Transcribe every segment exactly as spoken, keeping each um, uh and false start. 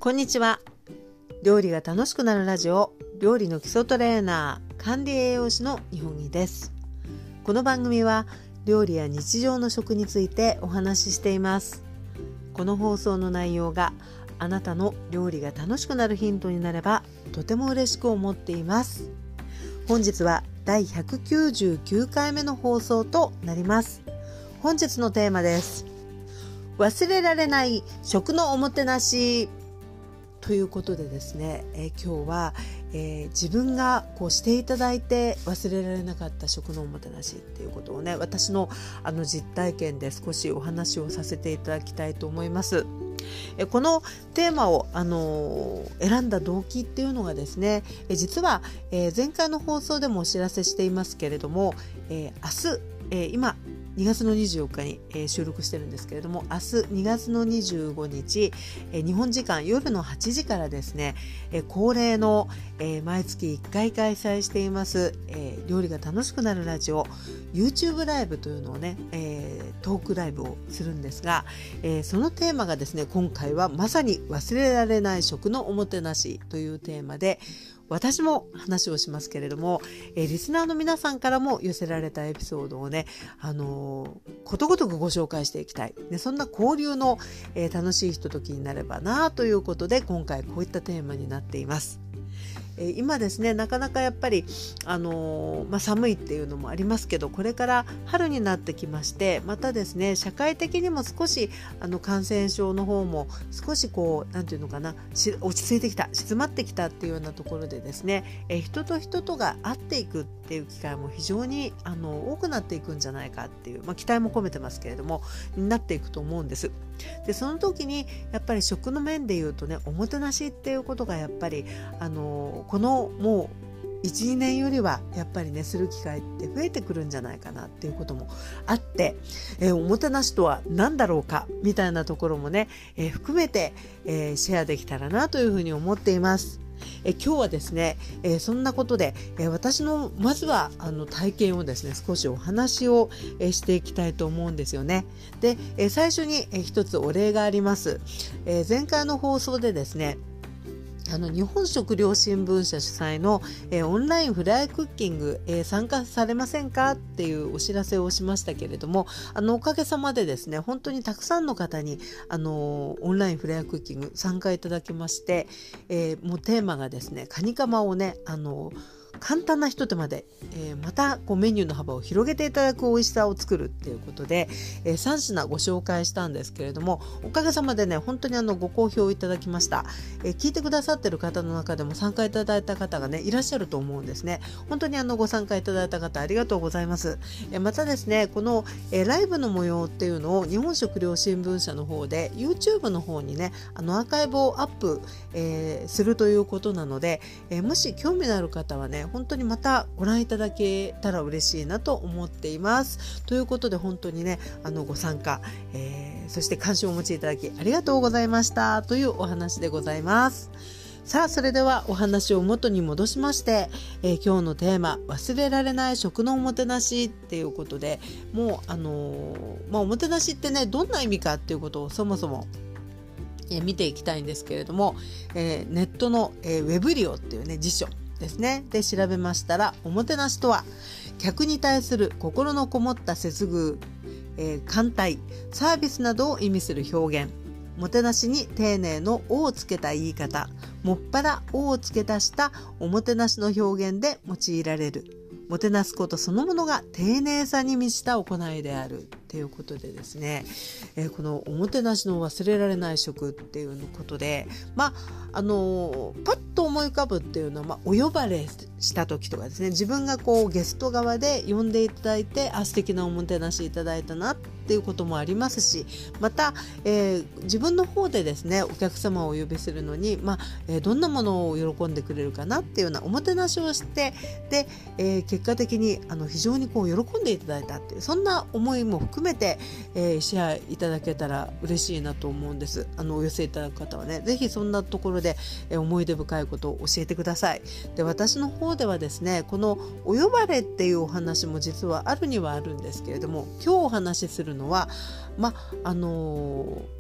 こんにちは。料理が楽しくなるラジオ、料理の基礎トレーナー、管理栄養士の日本木です。この番組は料理や日常の食についてお話ししています。この放送の内容があなたの料理が楽しくなるヒントになればとても嬉しく思っています。本日はだいひゃくきゅうじゅうきゅうかいめの放送となります。本日のテーマです。忘れられない食のおもてなしということでですね、えー、今日は、えー、自分がこうしていただいて忘れられなかった食のおもてなしっていうことをね、私のあの実体験で少しお話をさせていただきたいと思います。えー、このテーマを、あのー、選んだ動機っていうのがですね、えー、実は、えー、前回の放送でもお知らせしていますけれども、えー、明日、えー、今にがつのにじゅうよっかに、えー、収録してるんですけれども、明日にがつのにじゅうごにち、えー、日本時間夜のはちじからですね、えー、恒例の、えー、毎月いっかい開催しています、えー、料理が楽しくなるラジオ YouTube ライブというのをね、えー、トークライブをするんですが、えー、そのテーマがですね、今回はまさに忘れられない食のおもてなしというテーマで、私も話をしますけれども、えー、リスナーの皆さんからも寄せられたエピソードをね、あのー、ことごとくご紹介していきたい、ね、そんな交流の、えー、楽しいひとときになればなということで、今回こういったテーマになっています。えー、今ですね、なかなかやっぱり、あのーまあ、寒いっていうのもありますけど、これから春になってきまして、またですね、社会的にも少しあの感染症の方も少しこうなんていうのかな、し落ち着いてきた、静まってきたっていうようなところでですね、えー、人と人とが会っていくっていう機会も非常にあの多くなっていくんじゃないかっていう、まあ、期待も込めてますけれども、になっていくと思うんです。でその時にやっぱり食の面でいうとね、おもてなしっていうことがやっぱりあのこのもう いちにねんよりはやっぱりねする機会って増えてくるんじゃないかなっていうこともあって、えー、おもてなしとは何だろうかみたいなところもね、えー、含めて、えー、シェアできたらなというふうに思っています。え今日はですね、えー、そんなことで、えー、私のまずはあの体験をですね少しお話を、えー、していきたいと思うんですよね。で、えー、最初に、えー、一つお礼があります。えー、前回の放送でですね、あの日本食料新聞社主催の、えー、オンラインフライクッキング、えー、参加されませんかっていうお知らせをしましたけれども、あのおかげさまでですね、本当にたくさんの方にあのオンラインフライクッキング参加いただきまして、えー、もうテーマがですね、カニカマをね、あの簡単なひと手間で、えー、またこうメニューの幅を広げていただく美味しさを作るっていうことで、えー、さん品ご紹介したんですけれども、おかげさまでね本当にあのご好評いただきました。えー、聞いてくださってる方の中でも参加いただいた方がねいらっしゃると思うんですね。本当にあのご参加いただいた方ありがとうございます。えー、またですね、この、えー、ライブの模様っていうのを日本食料新聞社の方で YouTube の方にねあのアーカイブをアップ、えー、するということなので、えー、もし興味のある方はね本当にまたご覧いただけたら嬉しいなと思っています。ということで本当にねあのご参加、えー、そして関心をお持ちいただきありがとうございましたというお話でございます。さあ、それではお話を元に戻しまして、えー、今日のテーマ、忘れられない食のおもてなしっていうことで、もうあのーまあ、おもてなしってねどんな意味かっていうことをそもそもえー、見ていきたいんですけれども、えー、ネットの、えー、ウェブリオっていうね辞書ですねで調べましたら、おもてなしとは客に対する心のこもった接遇、えー、歓待、サービスなどを意味する表現。もてなしに丁寧の「お」をつけた言い方、もっぱら「お」をつけ足したおもてなしの表現で用いられる。もてなすことそのものが丁寧さに満ちた行いであるということでですね、えー、このおもてなしの忘れられない食っていうことで、まああのー、パッと思い浮かぶっていうのは、まあ、お呼ばれした時とかですね、自分がこうゲスト側で呼んでいただいて、あ素敵なおもてなしいただいたなっていうこともありますし、また、えー、自分の方でですねお客様をお呼びするのに、まあえー、どんなものを喜んでくれるかなっていうようなおもてなしをして、で、えー、結果的にあの非常にこう喜んでいただいたっていう、そんな思いも含めて、えー、シェアいただけたら嬉しいなと思うんです。あのお寄せいただく方はね、ぜひそんなところで、えー、思い出深いことを教えてください。で、私の方ではですね、このお呼ばれっていうお話も実はあるにはあるんですけれども、今日お話しするのは、まあのー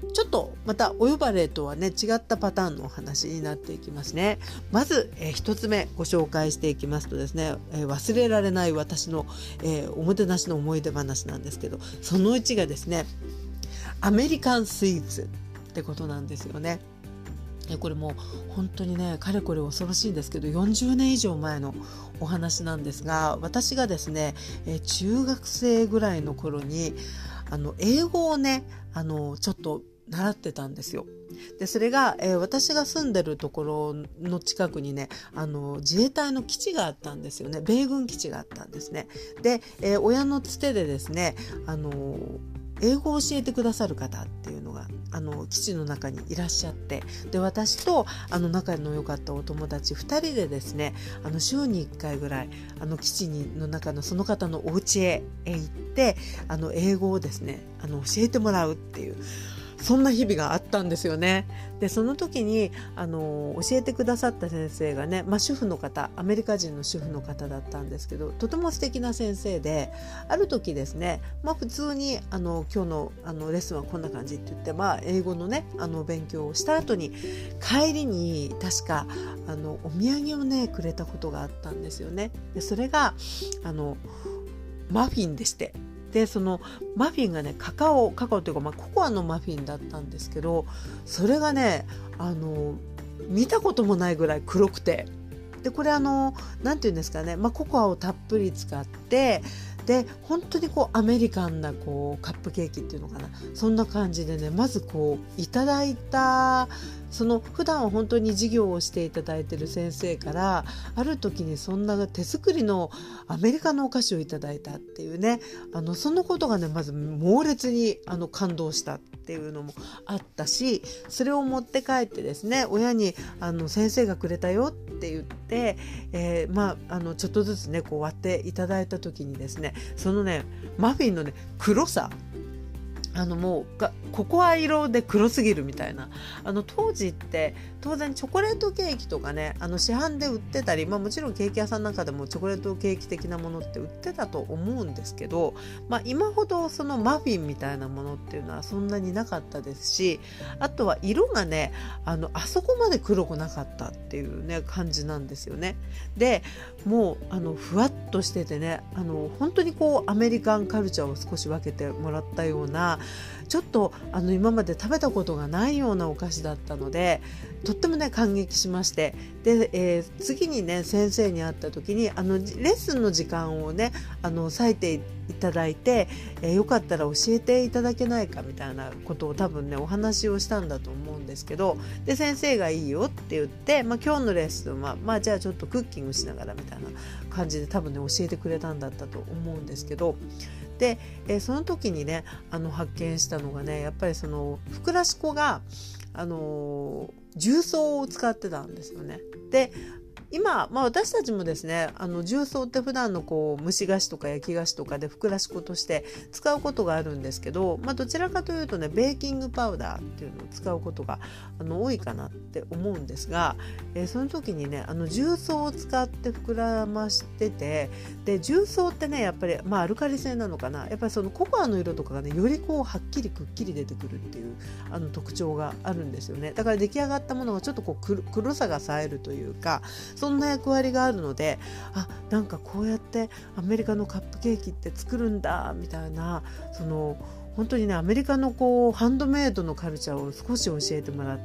ちょっとまたお呼ばれとはね違ったパターンのお話になっていきますね。まず、えー、一つ目ご紹介していきますとですね、えー、忘れられない私の、えー、おもてなしの思い出話なんですけど、そのいちがですねアメリカンスイーツってことなんですよね。これもう本当にねかれこれ恐ろしいんですけどよんじゅうねん以上前のお話なんですが、私がですね、えー、中学生ぐらいの頃にあの英語をねあのちょっと習ってたんですよ。でそれが、えー、私が住んでるところの近くにねあの自衛隊の基地があったんですよね。米軍基地があったんですね。で、えー、親のつてでですねあの英語を教えてくださる方っていうのがあの基地の中にいらっしゃって、で私とあの仲の良かったお友達ふたりでですねあの週にいっかいぐらいあの基地にの中のその方のお家へ行ってあの英語をですねあの教えてもらうっていうそんな日々があったんですよね。でその時にあの教えてくださった先生がね、まあ、主婦の方アメリカ人の主婦の方だったんですけど、とても素敵な先生で、ある時ですね、まあ、普通にあの今日の、あのレッスンはこんな感じって言って、まあ、英語のねあの勉強をした後に帰りに確かあのお土産をねくれたことがあったんですよね。でそれがあのマフィンでして、でそのマフィンがねカカオカカオというか、まあ、ココアのマフィンだったんですけど、それがねあの見たこともないぐらい黒くて、でこれあのなんていうんですかね、まあ、ココアをたっぷり使ってで本当にこうアメリカンなこうカップケーキっていうのかな、そんな感じでねまずこういただいた、その普段は本当に授業をしていただいている先生からある時にそんな手作りのアメリカのお菓子をいただいたっていうね、あのそのことがねまず猛烈にあの感動したっていうのもあったし、それを持って帰ってですね親にあの先生がくれたよって言って、えー、まああのちょっとずつねこう割っていただいた時にですね、そのねマフィンのね黒さ、あのもうがココア色で黒すぎるみたいな、あの当時って当然チョコレートケーキとかねあの市販で売ってたり、まあ、もちろんケーキ屋さんなんかでもチョコレートケーキ的なものって売ってたと思うんですけど、まあ、今ほどそのマフィンみたいなものっていうのはそんなになかったですし、あとは色がねあのあそこまで黒くなかったっていうね感じなんですよね。でもうあのふわっとしててね、あの本当にこうアメリカンカルチャーを少し分けてもらったような、ちょっとあの今まで食べたことがないようなお菓子だったのでとってもね感激しまして、で、えー、次にね先生に会った時にあのレッスンの時間をねあの割いていただいて、えー、よかったら教えていただけないかみたいなことを多分ねお話をしたんだと思うんですけど、で先生がいいよって言って、まあ、今日のレッスンはまあじゃあちょっとクッキングしながらみたいな感じで多分ね教えてくれたんだったと思うんですけど、で、えー、その時にねあの発見したのがね、やっぱりそのふくらし粉があのー、重曹を使ってたんですよね。で今、まあ、私たちもですねあの重曹って普段のこう蒸し菓子とか焼き菓子とかでふくらし粉として使うことがあるんですけど、まあ、どちらかというとねベーキングパウダーっていうのを使うことがあの多いかなって思うんですが、えー、その時にねあの重曹を使って膨らましてて、で重曹ってねやっぱり、まあ、アルカリ性なのかな、やっぱりそのココアの色とかがねよりこうはっきりくっきり出てくるっていうあの特徴があるんですよね。だから出来上がったものがちょっとこう 黒, 黒さが冴えるというか、そんな役割があるので、あ、なんかこうやってアメリカのカップケーキって作るんだみたいな、その本当にねアメリカのこうハンドメイドのカルチャーを少し教えてもらって、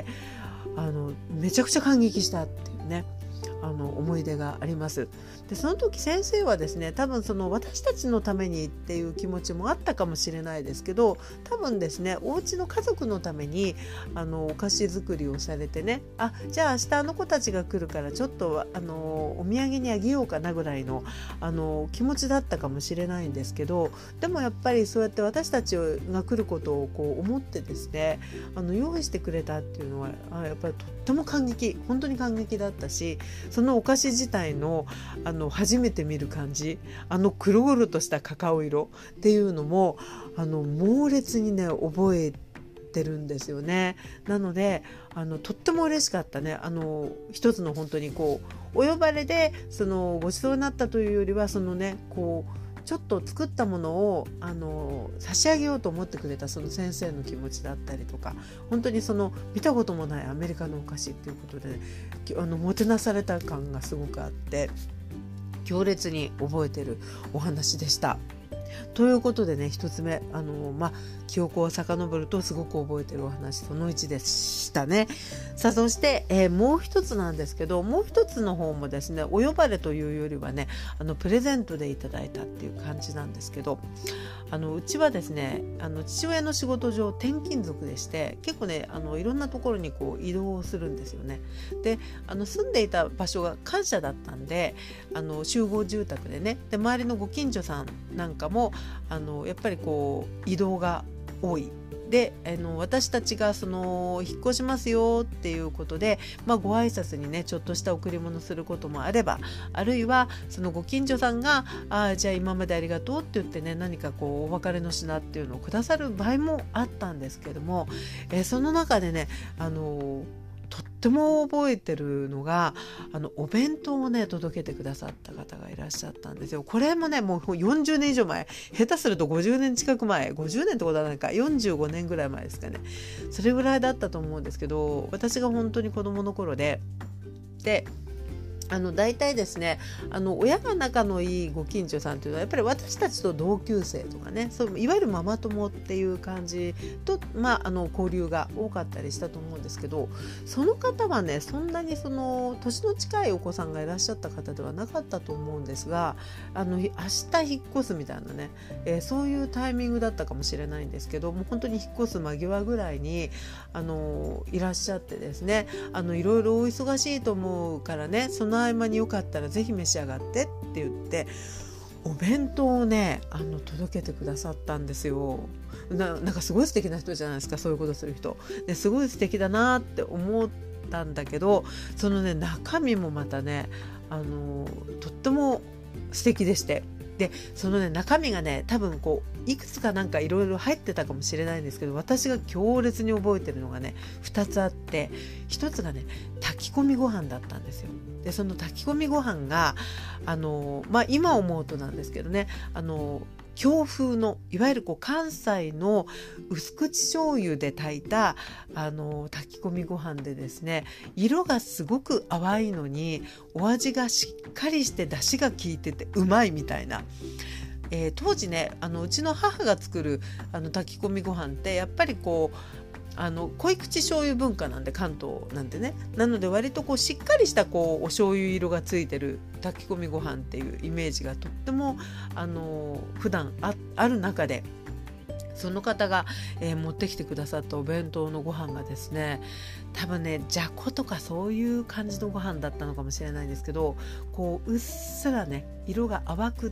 あのめちゃくちゃ感激したっていうねあの思い出があります。でその時先生はですね多分その私たちのためにっていう気持ちもあったかもしれないですけど、多分ですねお家の家族のためにあのお菓子作りをされてね、あじゃあ明日あの子たちが来るからちょっとあのお土産にあげようかなぐらいのあの気持ちだったかもしれないんですけど、でもやっぱりそうやって私たちが来ることをこう思ってですねあの用意してくれたっていうのはやっぱりとっても感激、本当に感激だったし、そのお菓子自体の、あの初めて見る感じ、あの黒々としたカカオ色っていうのもあの猛烈にね覚えてるんですよね。なのであのとっても嬉しかったね。あの一つの本当にこうお呼ばれでそのごちそうになったというよりは、そのねこうちょっと作ったものをあの差し上げようと思ってくれたその先生の気持ちだったりとか、本当にその見たこともないアメリカのお菓子っていうことで、ね、あのもてなされた感がすごくあって強烈に覚えてるお話でした。ということでね、一つ目、あのまあ、記憶を遡るとすごく覚えてるお話そのいちでしたね。さあそして、えー、もう一つなんですけど、もう一つの方もですね、お呼ばれというよりはね、あのプレゼントでいただいたっていう感じなんですけど、あのうちはですね、あの父親の仕事上転勤族でして、結構ねあのいろんなところにこう移動するんですよね。であの住んでいた場所が官舎だったんで、あの集合住宅でね、で周りのご近所さんなんかもあのやっぱりこう移動が多いで、あの私たちがその引っ越しますよっていうことで、まあ、ご挨拶にねちょっとした贈り物することもあれば、あるいはそのご近所さんがあじゃあ今までありがとうって言ってね、何かこうお別れの品っていうのをくださる場合もあったんですけども、えー、その中でねあのとっても覚えてるのが、あのお弁当をね届けてくださった方がいらっしゃったんですよ。これもねもうよんじゅうねん以上前、下手するとごじゅうねん近く前、ごじゅうねんってことはないか、よんじゅうごねんぐらい前ですかね。それぐらいだったと思うんですけど、私が本当に子供の頃でであの大体ですね、あの親が仲のいいご近所さんというのはやっぱり私たちと同級生とかね、そういわゆるママ友っていう感じと、まあ、あの交流が多かったりしたと思うんですけど、その方はねそんなにその年の近いお子さんがいらっしゃった方ではなかったと思うんですが、あの明日引っ越すみたいなね、えー、そういうタイミングだったかもしれないんですけど、もう本当に引っ越す間際ぐらいにあのいらっしゃってですね、あのいろいろお忙しいと思うからね、その合間によかったらぜひ召し上がってって言ってお弁当をねあの届けてくださったんですよ。 な, なんかすごい素敵な人じゃないですか、そういうことする人ですごい素敵だなって思ったんだけど、そのね中身もまたねあのとっても素敵でして、でそのね中身がね多分こういくつかなんかいろいろ入ってたかもしれないんですけど、私が強烈に覚えてるのがねふたつあって、ひとつがね炊き込みご飯だったんですよ。でその炊き込みご飯があの、まあ、今思うとなんですけどね、あの京風のいわゆるこう関西の薄口醤油で炊いたあの炊き込みご飯でですね、色がすごく淡いのにお味がしっかりして出汁が効いててうまいみたいな。えー、当時ねあのうちの母が作るあの炊き込みご飯ってやっぱりこうあの濃い口醤油文化なんで、関東なんでね、なので割とこうしっかりしたこうお醤油色がついてる炊き込みご飯っていうイメージがとってもあの普段 あ, ある中で、その方が、えー、持ってきてくださったお弁当のご飯がですね、多分ねじゃことかそういう感じのご飯だったのかもしれないんですけど、こううっすらね色が淡くって、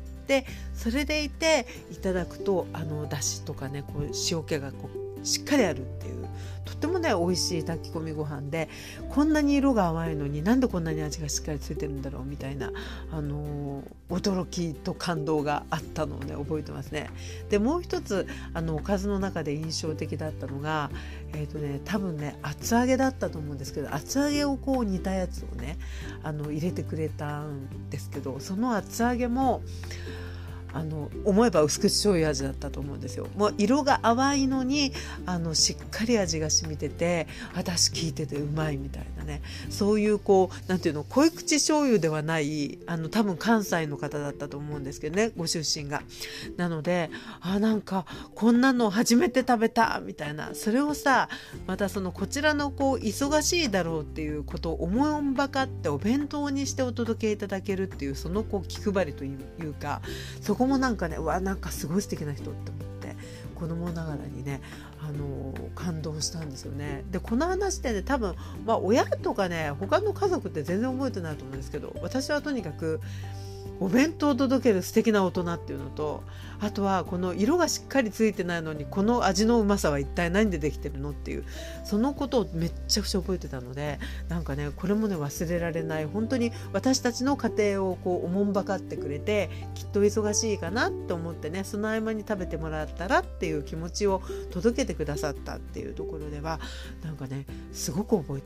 それでいていただくとあのだしとかねこう塩気がこうしっかりあるっていう、とってもね美味しい炊き込みご飯で、こんなに色が淡いのになんでこんなに味がしっかりついてるんだろうみたいな、あのー、驚きと感動があったのをね覚えてますね。でもう一つあのおかずの中で印象的だったのが、えーとね、多分ね厚揚げだったと思うんですけど、厚揚げをこう煮たやつをねあの入れてくれたんですけど、その厚揚げもあの思えば薄口醤油味だったと思うんですよ。もう色が淡いのにあのしっかり味が染みてて、あだし効いててうまいみたいなね、そういうこうなんていうの濃い口醤油ではないあの多分関西の方だったと思うんですけどね、ご出身が。なのであなんかこんなの初めて食べたみたいな、それをさまたそのこちらのこう忙しいだろうっていうことを思いばかってお弁当にしてお届けいただけるっていう、そのこう気配りというか、そこもなんかねうわなんかすごい素敵な人って思って子供ながらにねあの感動したんですよね。でこの話ってね多分、まあ、親とかね他の家族って全然覚えてないと思うんですけど、私はとにかくお弁当を届ける素敵な大人っていうのと、あとはこの色がしっかりついてないのにこの味のうまさは一体何でできてるのっていう、そのことをめっちゃくちゃ覚えてたので、なんかねこれもね忘れられない、本当に私たちの家庭をこうおもんばかってくれて、きっと忙しいかなと思ってねその合間に食べてもらったらっていう気持ちを届けてくださったっていうところではなんかねすごく覚えてるっていう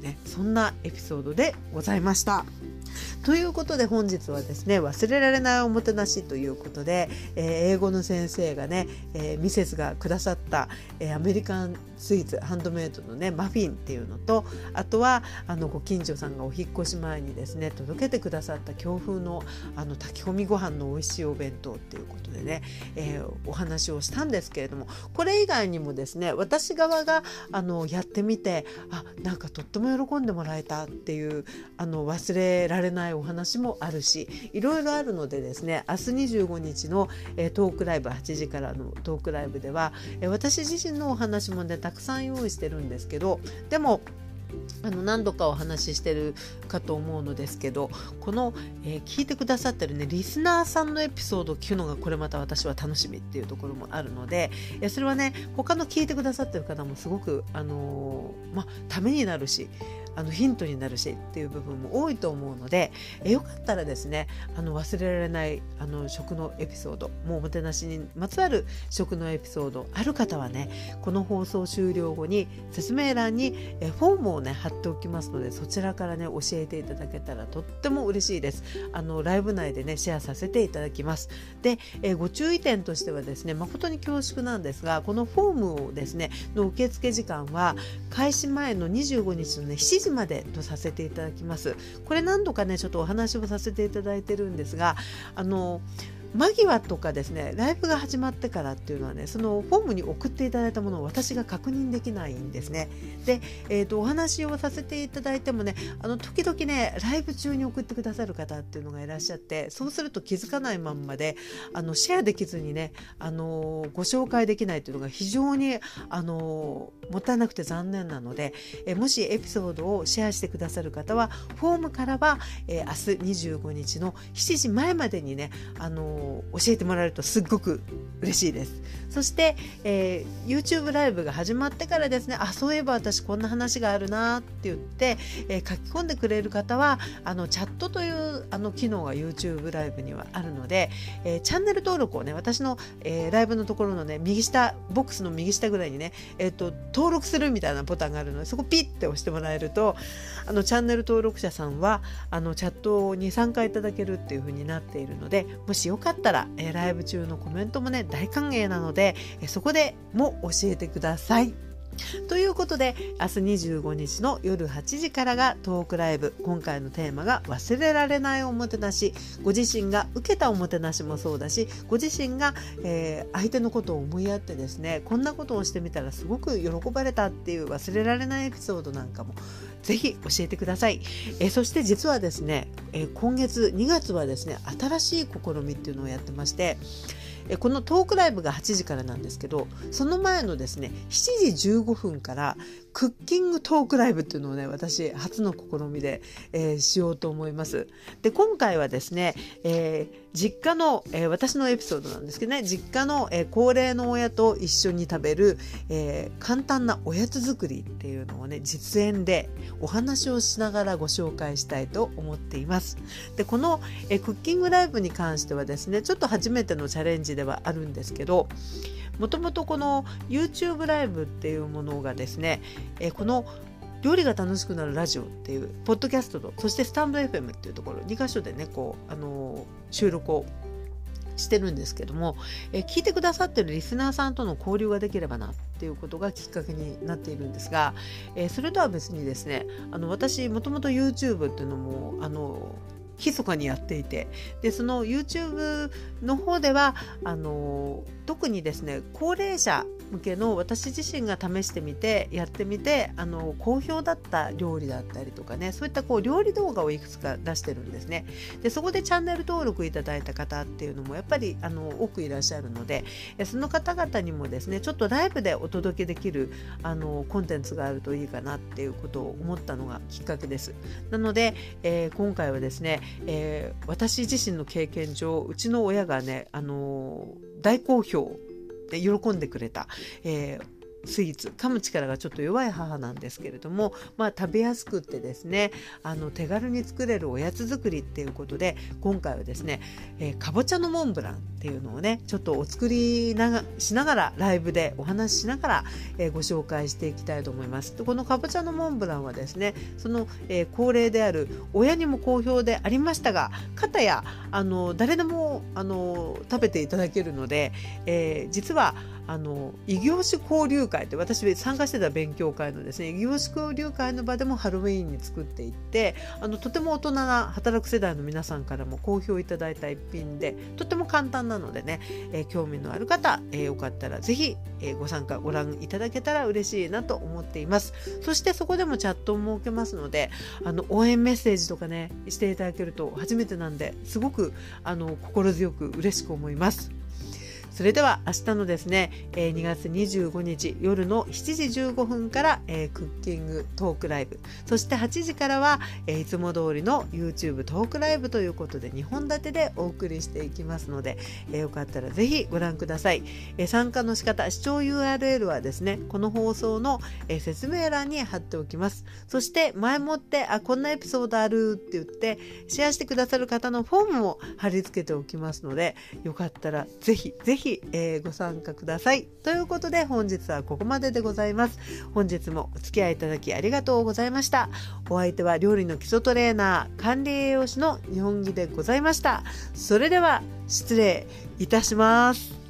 ね、そんなエピソードでございました。ということで本日はですね、忘れられないおもてなしということで、えー、英語の先生がね、えー、ミセスがくださった、えー、アメリカンスイーツハンドメイドのねマフィンっていうのと、あとはあのご近所さんがお引っ越し前にですね届けてくださった京風のあの炊き込みご飯の美味しいお弁当っていうことでね、えー、お話をしたんですけれども、これ以外にもですね、私側があのやってみて、あ、なんかとっても喜んでもらえたっていうあの忘れられないお話もあるし、いろいろあるのでですね、明日にじゅうごにちの、えー、トークライブはちじからのトークライブでは、えー、私自身のお話もねたくさん用意してるんですけど、でもあの何度かお話ししてるかと思うのですけど、この、えー、聞いてくださってるねリスナーさんのエピソードを聞くのがこれまた私は楽しみっていうところもあるので、えー、それはね他の聞いてくださってる方もすごく、あのーま、ためになるし、あのヒントになるしっていう部分も多いと思うので、えよかったらですね、あの忘れられないあの食のエピソード、もうおもてなしにまつわる食のエピソードある方はね、この放送終了後に説明欄にえフォームをね貼っておきますので、そちらからね教えていただけたらとっても嬉しいです。あのライブ内でねシェアさせていただきます。で、えご注意点としてはですね、誠に恐縮なんですが、このフォームをですねの受付時間は開始前のにじゅうごにちのねしちじまでとさせていただきます。これ何度かねちょっとお話をさせていただいてるんですが、あの間際とかですね、ライブが始まってからっていうのはね、そのフォームに送っていただいたものを私が確認できないんですね。で、えーと、お話をさせていただいてもね、あの時々ねライブ中に送ってくださる方っていうのがいらっしゃって、そうすると気づかないまんまであのシェアできずにね、あのご紹介できないというのが非常にあのもったいなくて残念なので、えもしエピソードをシェアしてくださる方はフォームからは、えー、明日にじゅうごにちのしちじまえまでにね、あの教えてもらえるとすっごく嬉しいです。そして、えー、YouTube ライブが始まってからですね、あ、そういえば私こんな話があるなって言って、えー、書き込んでくれる方はあのチャットというあの機能が YouTube ライブにはあるので、えー、チャンネル登録をね、私の、えー、ライブのところのね右下ボックスの右下ぐらいにね、えーと、登録するみたいなボタンがあるので、そこピッて押してもらえると、あのチャンネル登録者さんはあのチャットに参加いただけるっていう風になっているので、もしよかったらえー、ライブ中のコメントもね大歓迎なので、えー、そこでも教えてください。ということで、明日にじゅうごにちの夜はちじからがトークライブ。今回のテーマが忘れられないおもてなし。ご自身が受けたおもてなしもそうだし、ご自身が、えー、相手のことを思いやってですね、こんなことをしてみたらすごく喜ばれたっていう忘れられないエピソードなんかもぜひ教えてください。えー、そして実はですね、えー、今月にがつはですね、新しい試みっていうのをやってまして、このトークライブがはちじからなんですけど、その前のですねしちじじゅうごふんからクッキングトークライブっていうのをね、私初の試みで、えー、しようと思います。で、今回はですね、えー、実家の、えー、私のエピソードなんですけどね、実家の、えー、高齢の親と一緒に食べる、えー、簡単なおやつ作りっていうのをね実演でお話をしながらご紹介したいと思っています。で、この、えー、クッキングライブに関してはですね、ちょっと初めてのチャレンジではあるんですけど、もともとこの YouTube ライブっていうものがですね、えこの料理が楽しくなるラジオっていうポッドキャストと、そしてスタンド エフエム っていうところにかしょでねこう、あのー、収録をしてるんですけども、え聞いてくださってるリスナーさんとの交流ができればなっていうことがきっかけになっているんですが、えそれとは別にですね、あの私もともと YouTube っていうのもあの密かにやっていて、でその YouTube の方ではあの特にですね高齢者向けの私自身が試してみてやってみてあの好評だった料理だったりとかね、そういったこう料理動画をいくつか出してるんですね。でそこでチャンネル登録いただいた方っていうのもやっぱりあの多くいらっしゃるので、その方々にもですねちょっとライブでお届けできるあのコンテンツがあるといいかなっていうことを思ったのがきっかけです。なので、えー、今回はですね、えー、私自身の経験上うちの親がねあの大好評で喜んでくれた、えースイーツ、噛む力がちょっと弱い母なんですけれども、まあ、食べやすくってですね、あの手軽に作れるおやつ作りっていうことで、今回はですね、えー、かぼちゃのモンブランっていうのをねちょっとお作りながしながらライブでお話ししながら、えー、ご紹介していきたいと思います。でこのかぼちゃのモンブランはですね、その、えー、恒例である親にも好評でありましたが、片やあの誰でもあの食べていただけるので、えー、実はあの異業種交流会って私参加してた勉強会のですね異業種交流会の場でもハロウィーンに作っていって、あのとても大人な働く世代の皆さんからも好評いただいた一品で、とても簡単なのでね、えー、興味のある方、えー、よかったらぜひ、えー、ご参加ご覧いただけたら嬉しいなと思っています。そしてそこでもチャットを設けますので、あの応援メッセージとかねしていただけると初めてなんですごくあの心強く嬉しく思います。それでは明日のですね、にがつにじゅうごにち夜のしちじじゅうごふんから、えー、クッキングトークライブ、そしてはちじからは、えー、いつも通りの YouTube トークライブということでにほん立てでお送りしていきますので、えー、よかったらぜひご覧ください。えー、参加の仕方、視聴 ユーアールエル はですねこの放送の、えー、説明欄に貼っておきます。そして前もってあこんなエピソードあるって言ってシェアしてくださる方のフォームも貼り付けておきますので、よかったらぜひぜひえー、ご参加ください。ということで本日はここまででございます。本日もお付き合いいただきありがとうございました。お相手は料理の基礎トレーナー、管理栄養士の日本木でございました。それでは失礼いたします。